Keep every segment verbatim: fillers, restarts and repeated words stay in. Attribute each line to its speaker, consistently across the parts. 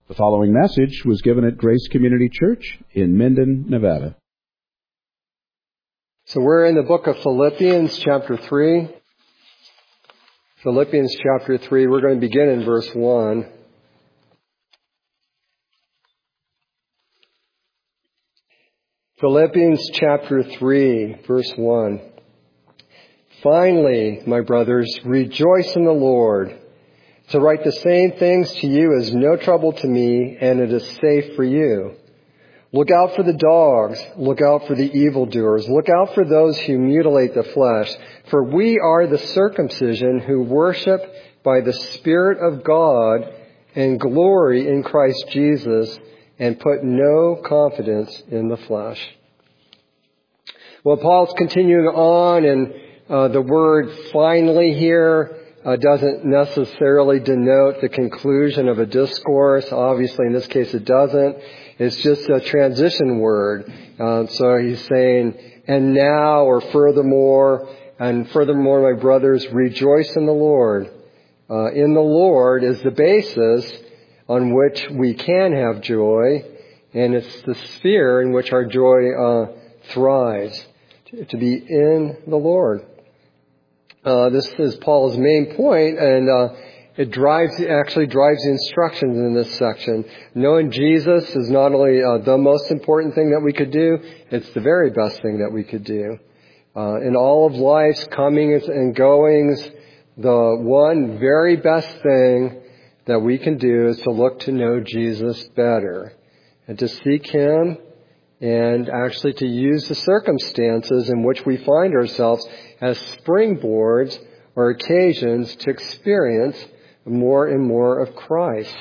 Speaker 1: The following message was given at Grace Community Church in Minden, Nevada.
Speaker 2: So we're in the book of Philippians chapter three. Philippians chapter three, we're going to begin in verse one. Philippians chapter three, verse one. Finally, my brothers, rejoice in the Lord. To write the same things to you is no trouble to me, and it is safe for you. Look out for the dogs. Look out for the evildoers. Look out for those who mutilate the flesh. For we are the circumcision who worship by the Spirit of God and glory in Christ Jesus and put no confidence in the flesh. Well, Paul's continuing on, and uh, the word finally here Uh, doesn't necessarily denote the conclusion of a discourse. Obviously, in this case, it doesn't. It's just a transition word. Uh, so he's saying, and now, or furthermore, and furthermore, my brothers, rejoice in the Lord. Uh, in the Lord is the basis on which we can have joy, and it's the sphere in which our joy uh, thrives, to, to be in the Lord. Uh, this is Paul's main point, and uh, it drives, actually drives the instructions in this section. Knowing Jesus is not only uh, the most important thing that we could do, it's the very best thing that we could do. Uh, in all of life's comings and goings, the one very best thing that we can do is to look to know Jesus better and to seek Him, and actually to use the circumstances in which we find ourselves as springboards or occasions to experience more and more of Christ.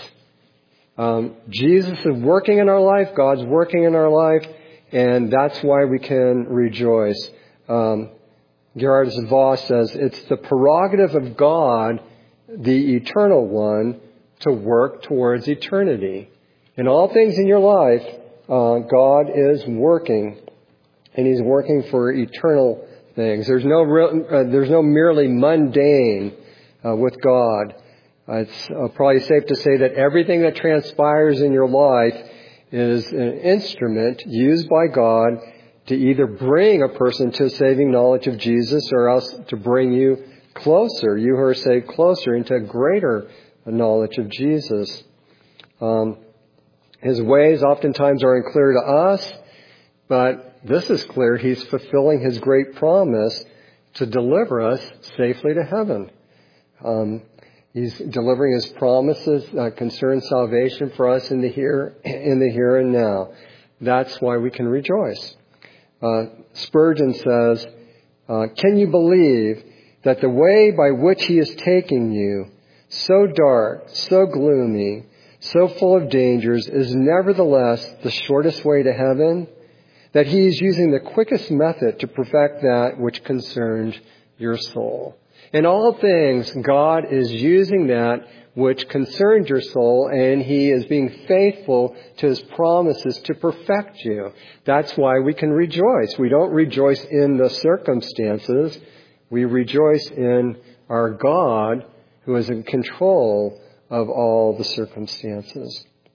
Speaker 2: Um, Jesus is working in our life, God's working in our life, and that's why we can rejoice. Um, Gerhard Voss says, it's the prerogative of God, the eternal one, to work towards eternity. In all things in your life, Uh, God is working, and He's working for eternal things. There's no real, uh, there's no merely mundane uh, with God. Uh, it's uh, probably safe to say that everything that transpires in your life is an instrument used by God to either bring a person to a saving knowledge of Jesus, or else to bring you closer, you who are saved, closer into a greater knowledge of Jesus. Um, His ways oftentimes are unclear to us, but this is clear. He's fulfilling His great promise to deliver us safely to heaven. Um, he's delivering His promises that concern salvation for us in the here, in the here and now. That's why we can rejoice. Uh, Spurgeon says, uh, "Can you believe that the way by which He is taking you, so dark, so gloomy, so full of dangers, is nevertheless the shortest way to heaven? That He is using the quickest method to perfect that which concerns your soul. In all things, God is using that which concerns your soul, and He is being faithful to His promises to perfect you. That's why we can rejoice. We don't rejoice in the circumstances. We rejoice in our God, who is in control of all the circumstances."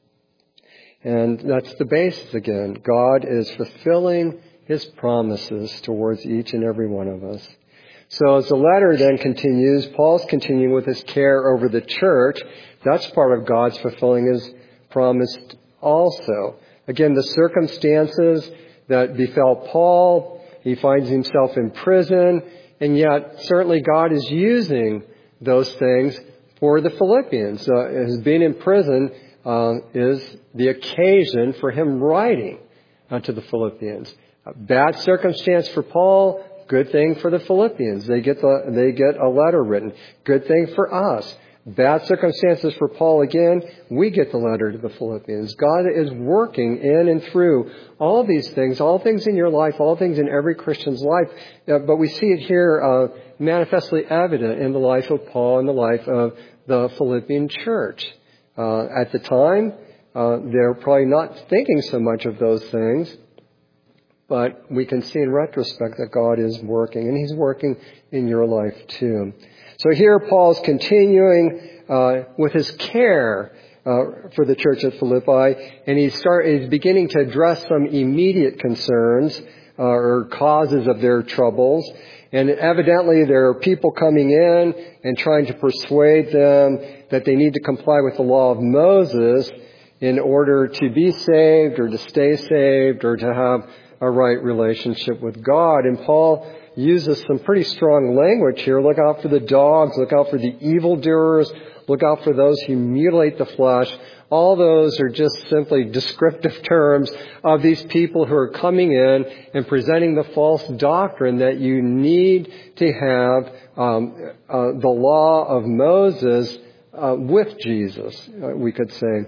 Speaker 2: And that's the basis again. God is fulfilling His promises towards each and every one of us. So as the letter then continues, Paul's continuing with His care over the church. That's part of God's fulfilling His promise also. Again, the circumstances that befell Paul, he finds himself in prison, and yet certainly God is using those things for the Philippians. Uh, his being in prison uh, is the occasion for him writing uh, to the Philippians. A bad circumstance for Paul, good thing for the Philippians. They get the they get a letter written. Good thing for us. Bad circumstances for Paul again, we get the letter to the Philippians. God is working in and through all these things, all things in your life, all things in every Christian's life. Uh, but we see it here uh, manifestly evident in the life of Paul and the life of the Philippian church. Uh, at the time, uh, they're probably not thinking so much of those things, but we can see in retrospect that God is working, and He's working in your life too. So here Paul's continuing uh, with his care uh, for the church at Philippi, and he's, start, he's beginning to address some immediate concerns uh, or causes of their troubles. And evidently there are people coming in and trying to persuade them that they need to comply with the law of Moses in order to be saved or to stay saved or to have a right relationship with God. And Paul uses some pretty strong language here. Look out for the dogs. Look out for the evildoers. Look out for those who mutilate the flesh. All those are just simply descriptive terms of these people who are coming in and presenting the false doctrine that you need to have um, uh, the law of Moses uh, with Jesus, uh, we could say.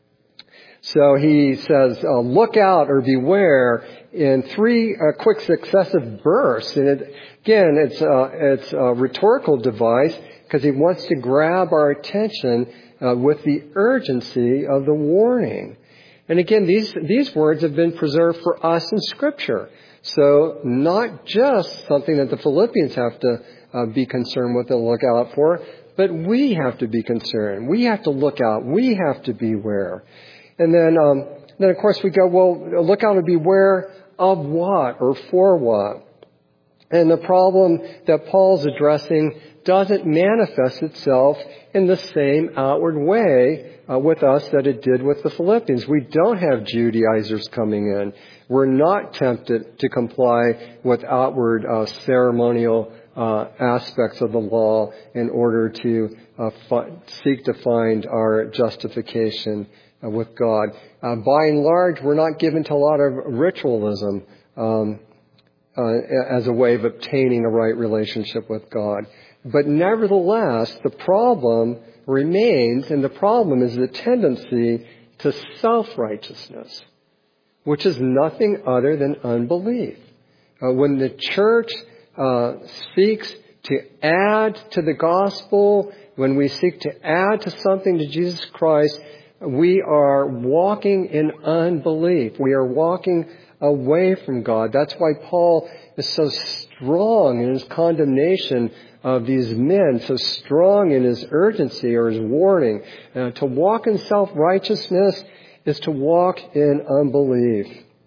Speaker 2: So he says, uh, look out or beware in three uh, quick successive bursts. And it, again, it's, uh, it's a rhetorical device because he wants to grab our attention uh, with the urgency of the warning. And again, these, these words have been preserved for us in Scripture. So not just something that the Philippians have to uh, be concerned with and look out for, but we have to be concerned. We have to look out. We have to beware. And then, um, then of course we go, well, look out and beware of what or for what. And the problem that Paul's addressing doesn't manifest itself in the same outward way uh, with us that it did with the Philippians. We don't have Judaizers coming in. We're not tempted to comply with outward uh, ceremonial uh, aspects of the law in order to uh, fi- seek to find our justification uh, with God. Uh, by and large, we're not given to a lot of ritualism um, uh, as a way of obtaining a right relationship with God. But nevertheless, the problem remains, and the problem is the tendency to self-righteousness, which is nothing other than unbelief. Uh, when the church uh, seeks to add to the gospel, when we seek to add to something to Jesus Christ, we are walking in unbelief. We are walking away from God. That's why Paul is so strong in his condemnation of these men, so strong in his urgency or his warning. Uh, to walk in self-righteousness is to walk in unbelief.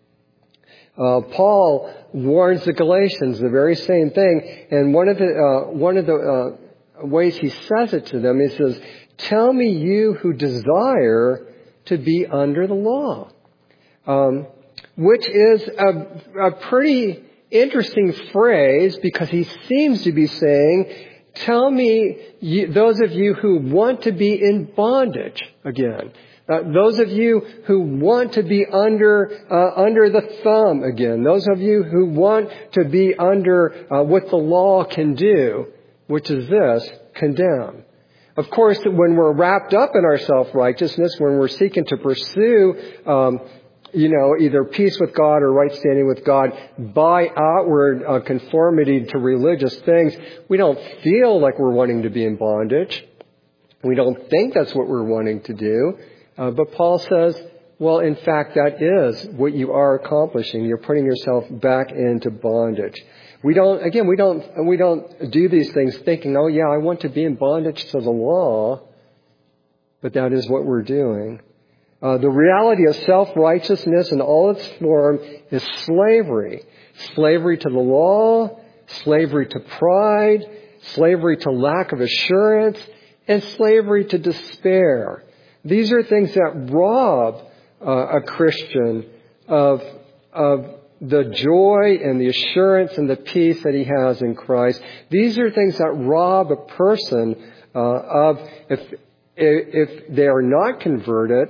Speaker 2: Uh, Paul warns the Galatians the very same thing, and one of the uh, one of the uh, ways he says it to them, he says, "Tell me, you who desire to be under the law," um, which is a, a pretty interesting phrase because he seems to be saying, "Tell me, you, those of you who want to be in bondage again." Uh, those of you who want to be under uh, under the thumb again. Those of you who want to be under uh, what the law can do, which is this, condemn. Of course, when we're wrapped up in our self-righteousness, when we're seeking to pursue, um, you know, either peace with God or right standing with God by outward uh, conformity to religious things, we don't feel like we're wanting to be in bondage. We don't think that's what we're wanting to do. Uh, but Paul says, well, in fact, that is what you are accomplishing. You're putting yourself back into bondage. We don't, again, we don't, we don't do these things thinking, oh yeah, I want to be in bondage to the law. But that is what we're doing. Uh, the reality of self-righteousness in all its form is slavery. Slavery to the law, slavery to pride, slavery to lack of assurance, and slavery to despair. These are things that rob uh, a Christian of, of the joy and the assurance and the peace that he has in Christ. These are things that rob a person uh, of, if, if they are not converted,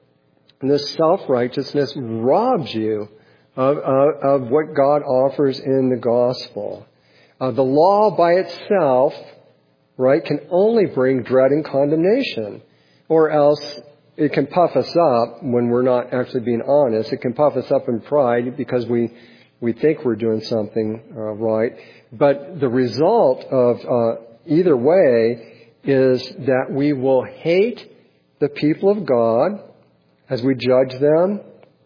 Speaker 2: this self-righteousness robs you of, of, of what God offers in the gospel. Uh, the law by itself, right, can only bring dread and condemnation. Or else it can puff us up when we're not actually being honest. It can puff us up in pride because we we think we're doing something uh, right. But the result of uh, either way is that we will hate the people of God as we judge them,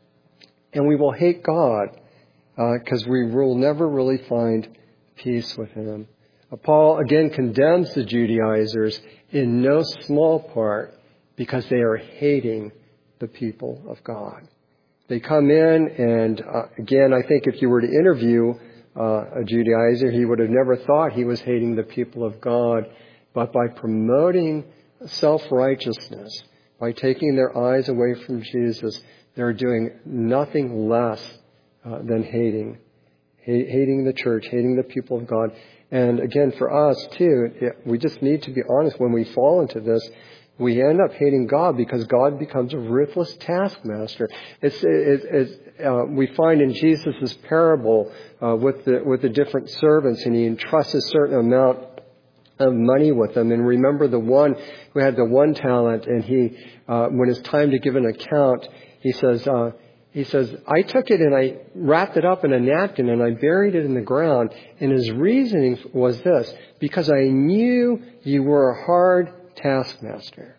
Speaker 2: and we will hate God because uh, we will never really find peace with Him. Uh, Paul again condemns the Judaizers in no small part because they are hating the people of God. They come in and, uh, again, I think if you were to interview uh, a Judaizer, he would have never thought he was hating the people of God. But by promoting self-righteousness, by taking their eyes away from Jesus, they're doing nothing less uh, than hating. Ha- hating the church, hating the people of God. And again, for us too, we just need to be honest. When we fall into this, we end up hating God because God becomes a ruthless taskmaster. It's, it, it's, uh, we find in Jesus' parable uh, with the with the different servants, and he entrusts a certain amount of money with them. And remember the one who had the one talent, and he, uh, when it's time to give an account, he says, uh, he says, I took it and I wrapped it up in a napkin and I buried it in the ground. And his reasoning was this: because I knew you were a hard taskmaster.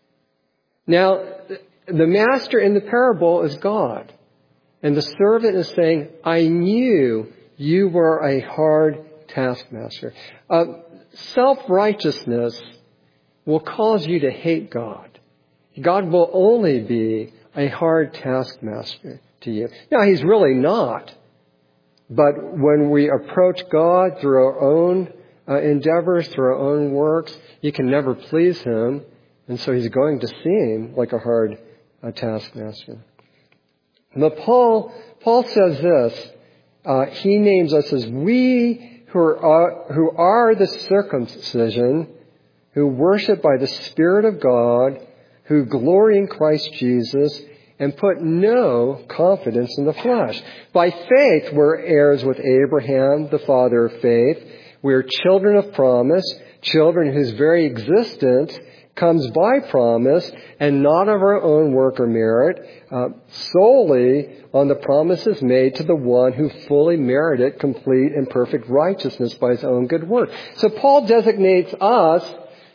Speaker 2: Now, the master in the parable is God. And the servant is saying, I knew you were a hard taskmaster. Uh, self-righteousness will cause you to hate God. God will only be a hard taskmaster to you. Now, he's really not. But when we approach God through our own uh, endeavors, through our own works, you can never please him. And so he's going to seem like a hard uh, taskmaster. But Paul, Paul says this. Uh, he names us as we who are, who are the circumcision, who worship by the Spirit of God, who glory in Christ Jesus, and put no confidence in the flesh. By faith, we're heirs with Abraham, the father of faith. We're children of promise, children whose very existence comes by promise and not of our own work or merit, uh, solely on the promises made to the one who fully merited complete and perfect righteousness by his own good work. So Paul designates us.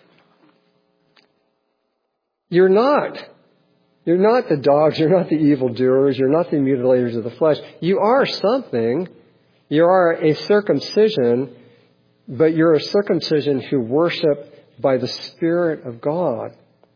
Speaker 2: You're not. You're not the dogs. You're not the evildoers. You're not the mutilators of the flesh. You are something. You are a circumcision, but you're a circumcision who worship by the Spirit of God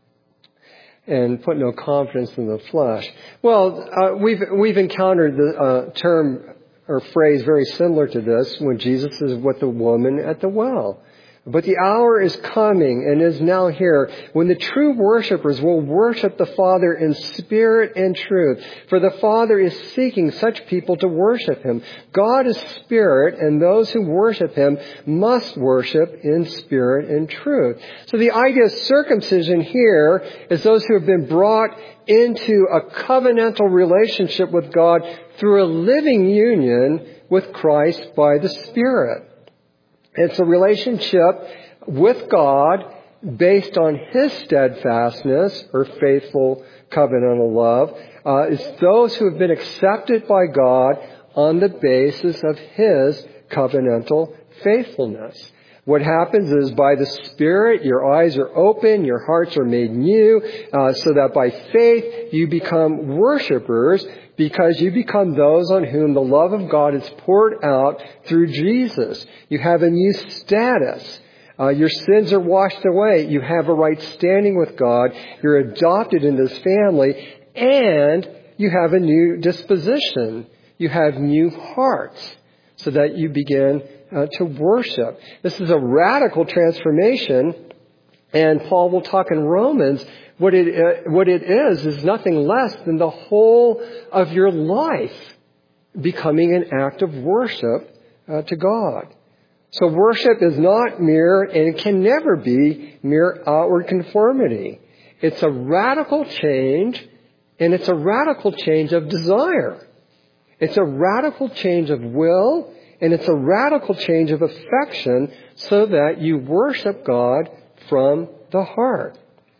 Speaker 2: and put no confidence in the flesh. Well, uh, we've we've encountered the uh, term or phrase very similar to this when Jesus is with the woman at the well. But the hour is coming and is now here when the true worshipers will worship the Father in spirit and truth. For the Father is seeking such people to worship him. God is spirit, and those who worship him must worship in spirit and truth. So the idea of circumcision here is those who have been brought into a covenantal relationship with God through a living union with Christ by the Spirit. It's a relationship with God based on his steadfastness or faithful covenantal love. Uh, it's those who have been accepted by God on the basis of his covenantal faithfulness. What happens is by the Spirit, your eyes are open, your hearts are made new, uh, so that by faith you become worshipers, because you become those on whom the love of God is poured out through Jesus. You have a new status. Uh, your sins are washed away. You have a right standing with God. You're adopted into his family. And you have a new disposition. You have new hearts, so that you begin uh, to worship. This is a radical transformation. And Paul will talk in Romans. What it, uh, what it is, is nothing less than the whole of your life becoming an act of worship uh, to God. So worship is not mere, and it can never be mere outward conformity. It's a radical change, and it's a radical change of desire. It's a radical change of will, and it's a radical change of affection, so that you worship God from the heart.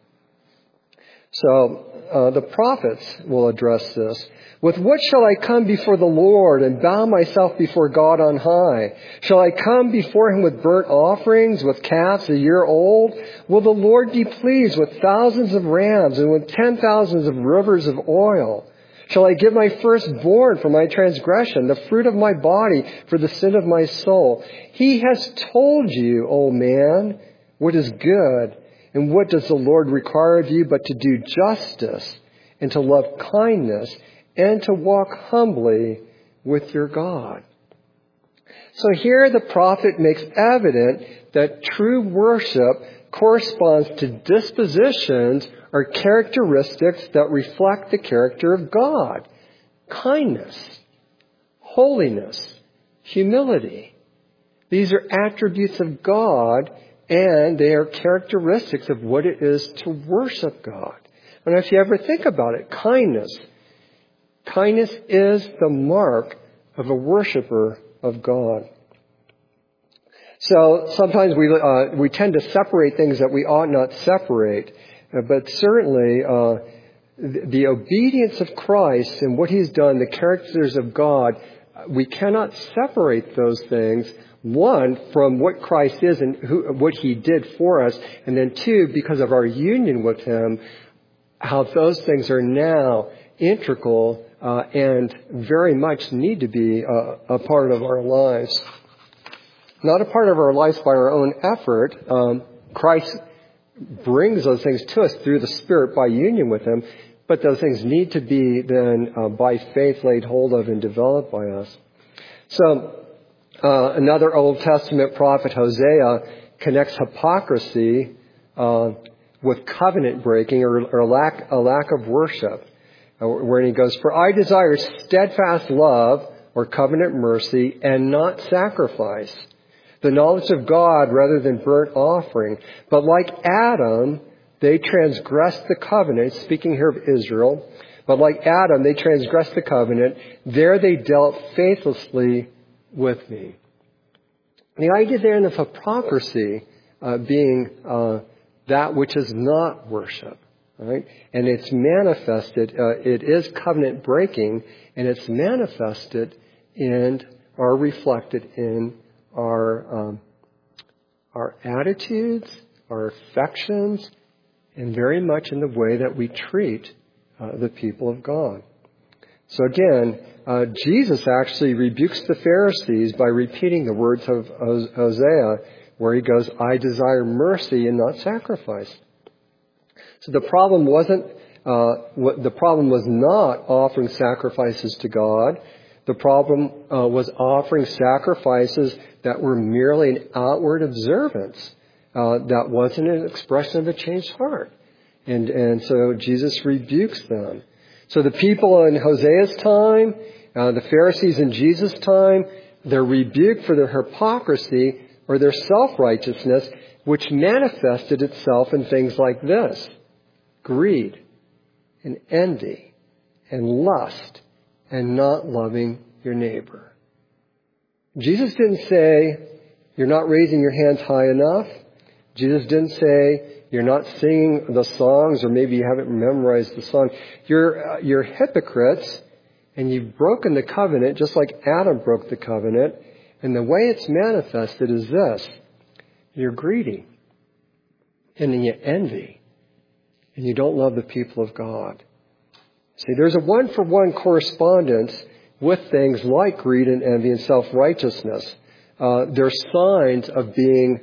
Speaker 2: So uh, the prophets will address this. With what shall I come before the Lord and bow myself before God on high? Shall I come before him with burnt offerings, with calves a year old? Will the Lord be pleased with thousands of rams and with ten thousands of rivers of oil? Shall I give my firstborn for my transgression, the fruit of my body for the sin of my soul? He has told you, O man, what is good. And what does the Lord require of you but to do justice and to love kindness and to walk humbly with your God? So here the prophet makes evident that true worship corresponds to dispositions or characteristics that reflect the character of God. Kindness, holiness, humility. These are attributes of God, and they are characteristics of what it is to worship God. And if you ever think about it, kindness. Kindness is the mark of a worshiper of God. So sometimes we uh, we tend to separate things that we ought not separate, uh, but certainly uh, the, the obedience of Christ and what He's done, the characters of God, we cannot separate those things. One, from what Christ is and who, what He did for us, and then two, because of our union with Him, how those things are now integral uh, and very much need to be uh, a part of our lives. Not a part of our lives by our own effort. Um, Christ brings those things to us through the Spirit by union with Him, but those things need to be then uh, by faith laid hold of and developed by us. So, uh, another Old Testament prophet, Hosea, connects hypocrisy uh, with covenant breaking or, or lack, a lack of worship. Uh, where he goes, "For I desire steadfast love or covenant mercy and not sacrifice, the knowledge of God rather than burnt offering. But like Adam, they transgressed the covenant," speaking here of Israel, "but like Adam, they transgressed the covenant. There they dealt faithlessly with me." The idea then of hypocrisy uh, being uh, that which is not worship, right? And it's manifested, uh, it is covenant breaking, and it's manifested in or reflected in our um, our attitudes, our affections, and very much in the way that we treat uh, the people of God. So again, uh, Jesus actually rebukes the Pharisees by repeating the words of Hosea, where he goes, "I desire mercy and not sacrifice." So the problem wasn't, uh, what, the problem was not offering sacrifices to God. The problem uh, was offering sacrifices that were merely an outward observance. Uh, that wasn't an expression of a changed heart. And, and so Jesus rebukes them. So the people in Hosea's time, uh, the Pharisees in Jesus' time, they're rebuked for their hypocrisy or their self-righteousness, which manifested itself in things like this: greed and envy and lust and not loving your neighbor. Jesus didn't say, "You're not raising your hands high enough." Jesus didn't say, "You're not singing the songs," or maybe you haven't memorized the song. You're, uh, you're hypocrites, and you've broken the covenant just like Adam broke the covenant. And the way it's manifested is this: you're greedy, and then you envy, and you don't love the people of God. See, there's a one-for-one correspondence with things like greed and envy and self-righteousness. Uh, they're signs of being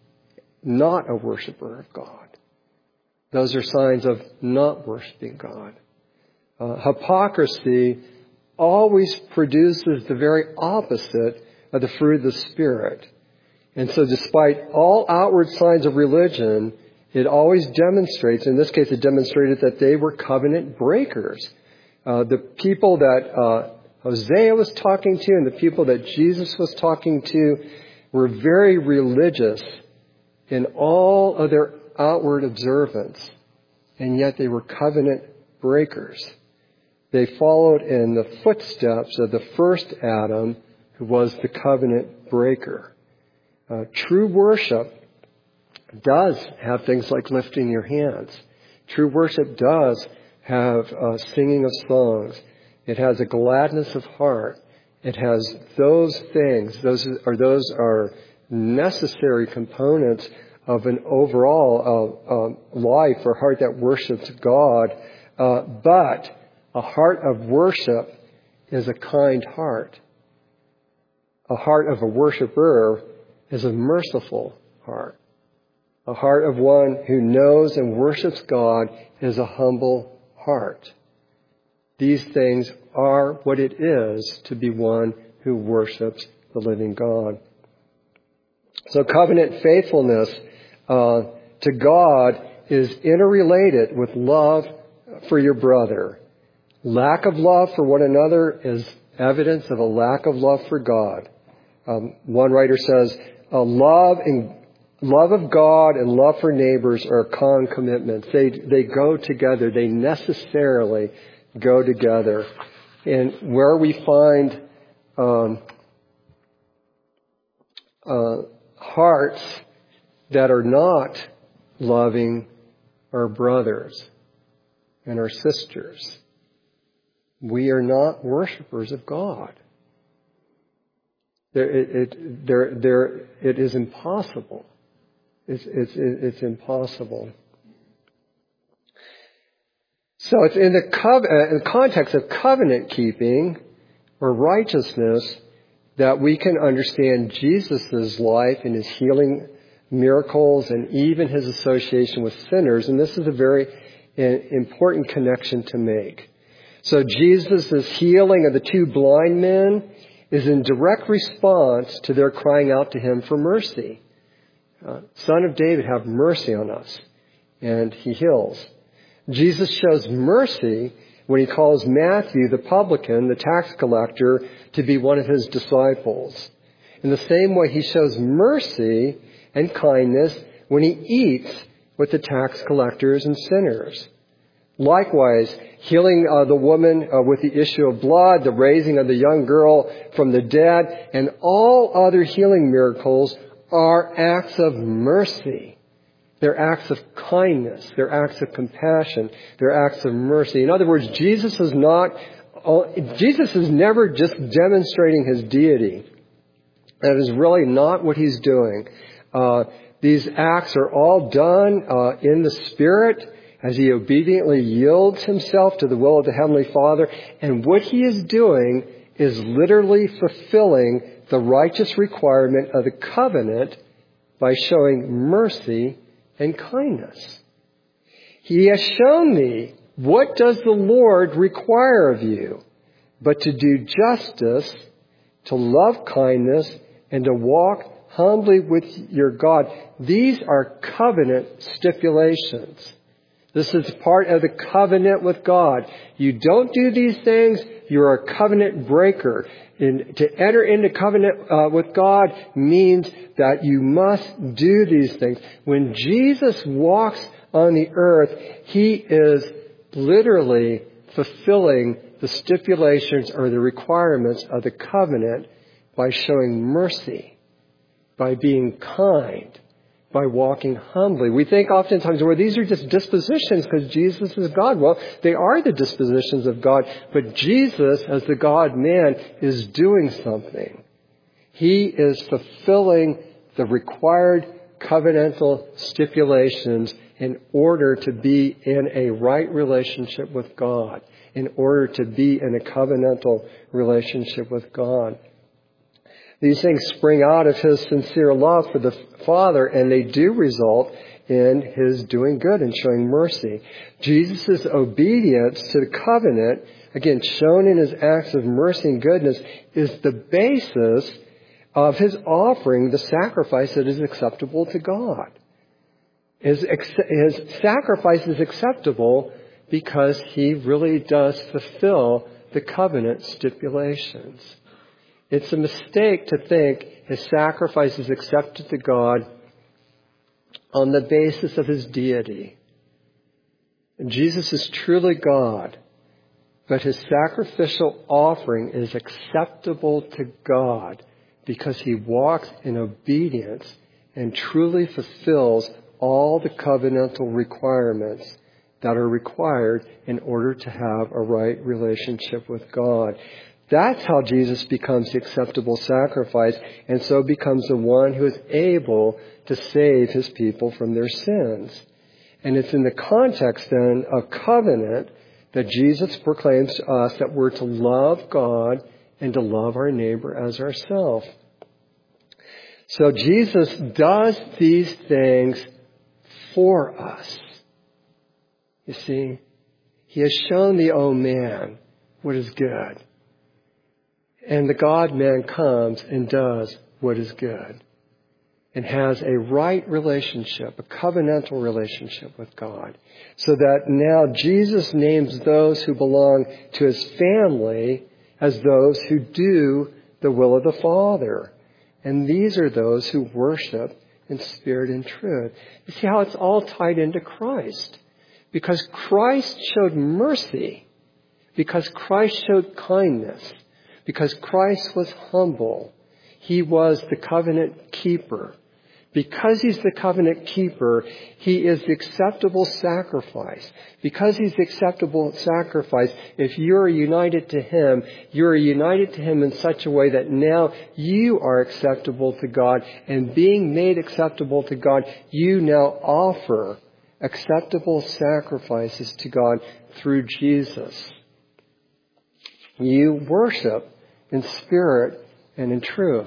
Speaker 2: not a worshiper of God. Those are signs of not worshiping God. Uh, hypocrisy always produces the very opposite of the fruit of the Spirit. And so despite all outward signs of religion, it always demonstrates, in this case it demonstrated that they were covenant breakers. Uh, the people that uh, Hosea was talking to and the people that Jesus was talking to were very religious in all of their outward observance, and yet they were covenant breakers. They followed in the footsteps of the first Adam, who was the covenant breaker. Uh, true worship does have things like lifting your hands. True worship does have uh, singing of songs. It has a gladness of heart. It has those things. Those are those are necessary components of an overall uh, uh, life or heart that worships God. Uh, but a heart of worship is a kind heart. A heart of a worshiper is a merciful heart. A heart of one who knows and worships God is a humble heart. These things are what it is to be one who worships the living God. So covenant faithfulness uh, to God is interrelated with love for your brother. Lack of love for one another is evidence of a lack of love for God. Um, one writer says, uh, love and love of God and love for neighbors are concomitants. They they go together. They necessarily go together. And where we find um, uh, hearts that are not loving our brothers and our sisters, we are not worshipers of God. There, it, it, there, there, it is impossible. It's, it's, it's impossible. So it's in the, cov- uh, in the context of covenant keeping or righteousness that we can understand Jesus' life and his healing miracles and even his association with sinners. And this is a very uh, important connection to make. So Jesus' healing of the two blind men is in direct response to their crying out to him for mercy. Uh, Son of David, have mercy on us. And he heals. Jesus shows mercy when he calls Matthew, the publican, the tax collector, to be one of his disciples. In the same way, he shows mercy and kindness when he eats with the tax collectors and sinners. Likewise, healing uh, the woman uh, with the issue of blood, the raising of the young girl from the dead, and all other healing miracles are acts of mercy. They're acts of kindness. They're acts of compassion. They're acts of mercy. In other words, Jesus is not, Jesus is never just demonstrating his deity. That is really not what he's doing. Uh, these acts are all done uh, in the Spirit, as he obediently yields himself to the will of the Heavenly Father. And what he is doing is literally fulfilling the righteous requirement of the covenant by showing mercy and kindness. He has shown me, what does the Lord require of you? But to do justice, to love kindness, and to walk humbly with your God. These are covenant stipulations. This is part of the covenant with God. You don't do these things, you're a covenant breaker. And to enter into covenant uh, with God means that you must do these things. When Jesus walks on the earth, he is literally fulfilling the stipulations or the requirements of the covenant by showing mercy, by being kind, by walking humbly. We think oftentimes, well, these are just dispositions because Jesus is God. Well, they are the dispositions of God, but Jesus, as the God-man, is doing something. He is fulfilling the required covenantal stipulations in order to be in a right relationship with God, in order to be in a covenantal relationship with God. These things spring out of his sincere love for the Father, and they do result in his doing good and showing mercy. Jesus' obedience to the covenant, again, shown in his acts of mercy and goodness, is the basis of his offering the sacrifice that is acceptable to God. His, his sacrifice is acceptable because he really does fulfill the covenant stipulations. It's a mistake to think his sacrifice is accepted to God on the basis of his deity. And Jesus is truly God, but his sacrificial offering is acceptable to God because he walks in obedience and truly fulfills all the covenantal requirements that are required in order to have a right relationship with God. That's how Jesus becomes the acceptable sacrifice, and so becomes the one who is able to save his people from their sins. And it's in the context then of covenant that Jesus proclaims to us that we're to love God and to love our neighbor as ourselves. So Jesus does these things for us. You see, He has shown the old man what is good. And the God-man comes and does what is good. And has a right relationship, a covenantal relationship with God. So that now Jesus names those who belong to His family as those who do the will of the Father. And these are those who worship in spirit and truth. You see how it's all tied into Christ. Because Christ showed mercy. Because Christ showed kindness. Because Christ was humble. He was the covenant keeper. Because He's the covenant keeper, He is the acceptable sacrifice. Because He's the acceptable sacrifice, if you're united to Him, you're united to Him in such a way that now you are acceptable to God. And being made acceptable to God, you now offer acceptable sacrifices to God through Jesus. You worship in spirit and in truth.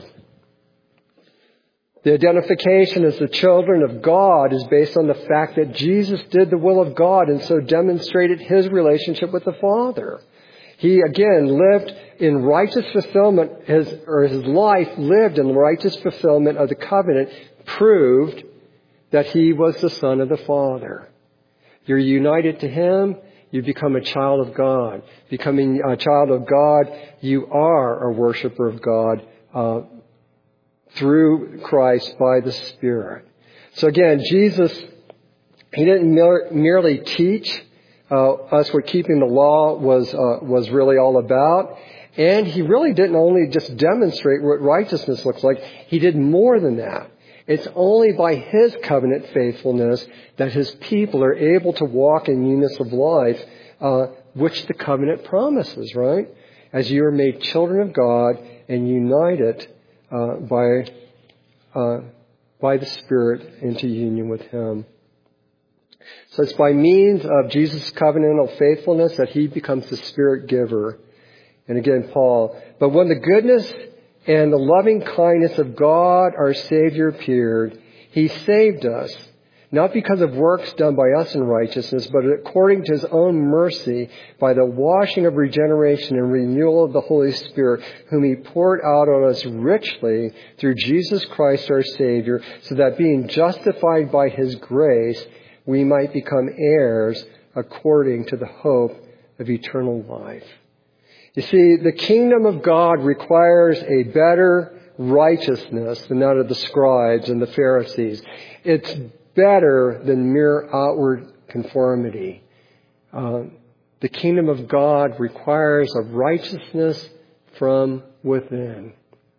Speaker 2: The identification as the children of God is based on the fact that Jesus did the will of God and so demonstrated His relationship with the Father. He, again, lived in righteous fulfillment, his, or his life lived in righteous fulfillment of the covenant, proved that He was the Son of the Father. You're united to Him, you become a child of God. Becoming a child of God, you are a worshiper of God, uh, through Christ by the Spirit. So again, Jesus, He didn't mer- merely teach uh, us what keeping the law was uh, was really all about. And He really didn't only just demonstrate what righteousness looks like. He did more than that. It's only by His covenant faithfulness that His people are able to walk in newness of life, uh, which the covenant promises, right? As you are made children of God and united Uh, by uh, by the Spirit into union with Him. So it's by means of Jesus' covenantal faithfulness that He becomes the Spirit giver. And again, Paul, but when the goodness and the loving kindness of God our Savior appeared, He saved us, not because of works done by us in righteousness, but according to His own mercy, by the washing of regeneration and renewal of the Holy Spirit, whom He poured out on us richly through Jesus Christ our Savior, so that being justified by His grace, we might become heirs according to the hope of eternal life. You see, the kingdom of God requires a better righteousness than that of the scribes and the Pharisees. It's better than mere outward conformity. Uh, the kingdom of God requires a righteousness from within.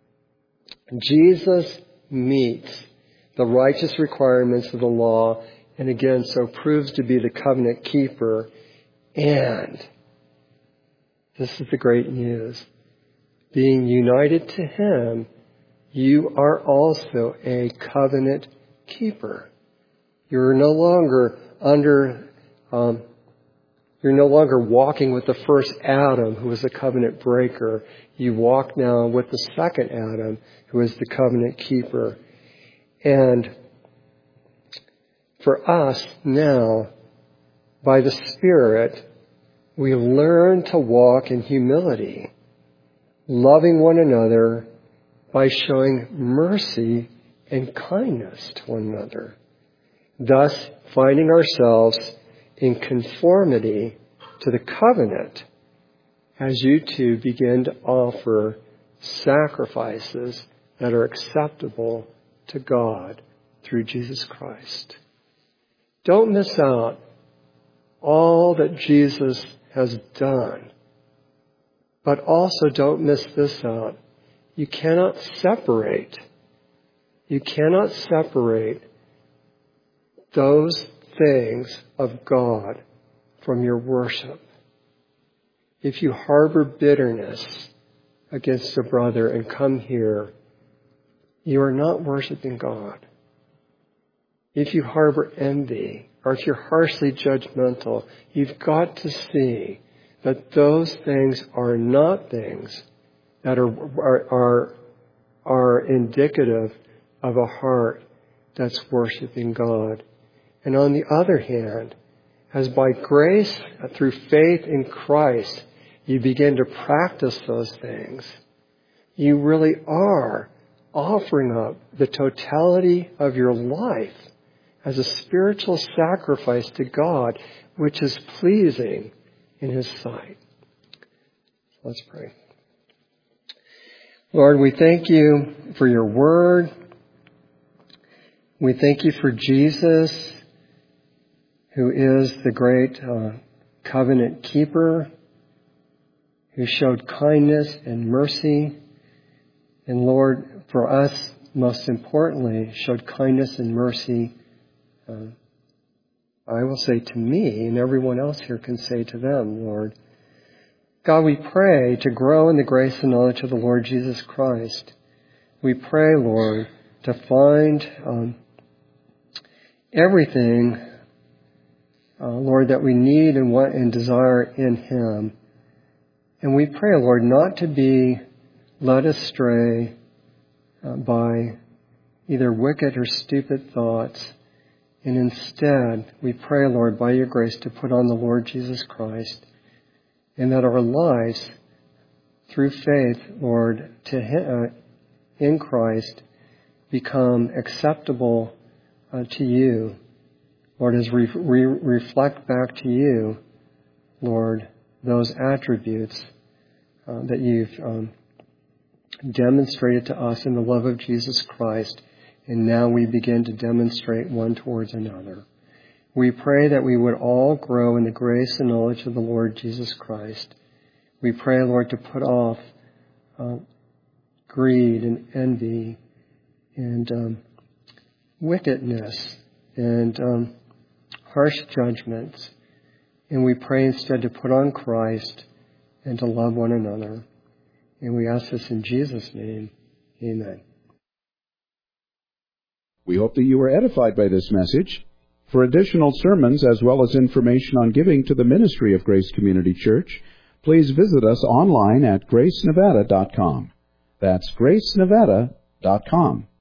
Speaker 2: Jesus meets the righteous requirements of the law, and again, so proves to be the covenant keeper. And this is the great news. Being united to Him, you are also a covenant keeper. You're no longer under, um, you're no longer walking with the first Adam, who was the covenant breaker. You walk now with the second Adam, who is the covenant keeper. And for us now, by the Spirit, we learn to walk in humility, loving one another by showing mercy and kindness to one another. Thus, finding ourselves in conformity to the covenant as you too begin to offer sacrifices that are acceptable to God through Jesus Christ. Don't miss out all that Jesus has done. But also don't miss this out. You cannot separate. You cannot separate those things of God from your worship. If you harbor bitterness against a brother and come here, you are not worshiping God. If you harbor envy, or if you're harshly judgmental, you've got to see that those things are not things that are are are, are indicative of a heart that's worshiping God. And on the other hand, as by grace, through faith in Christ, you begin to practice those things, you really are offering up the totality of your life as a spiritual sacrifice to God, which is pleasing in His sight. Let's pray. Lord, we thank you for your word. We thank you for Jesus, who is the great uh, covenant keeper, who showed kindness and mercy. And Lord, for us, most importantly, showed kindness and mercy, uh, I will say to me, and everyone else here can say to them, Lord. God, we pray to grow in the grace and knowledge of the Lord Jesus Christ. We pray, Lord, to find um, everything, uh, Lord, that we need and want and desire in Him. And we pray, Lord, not to be led astray uh, by either wicked or stupid thoughts. And instead, we pray, Lord, by your grace, to put on the Lord Jesus Christ, and that our lives, through faith, Lord, to uh, in Christ, become acceptable uh, to you, Lord, as we re- reflect back to you, Lord, those attributes uh, that you've um, demonstrated to us in the love of Jesus Christ, and now we begin to demonstrate one towards another. We pray that we would all grow in the grace and knowledge of the Lord Jesus Christ. We pray, Lord, to put off uh, greed and envy and um, wickedness and um, harsh judgments. And we pray instead to put on Christ and to love one another. And we ask this in Jesus' name. Amen.
Speaker 1: We hope that you were edified by this message. For additional sermons as well as information on giving to the ministry of Grace Community Church, please visit us online at grace nevada dot com. That's grace nevada dot com.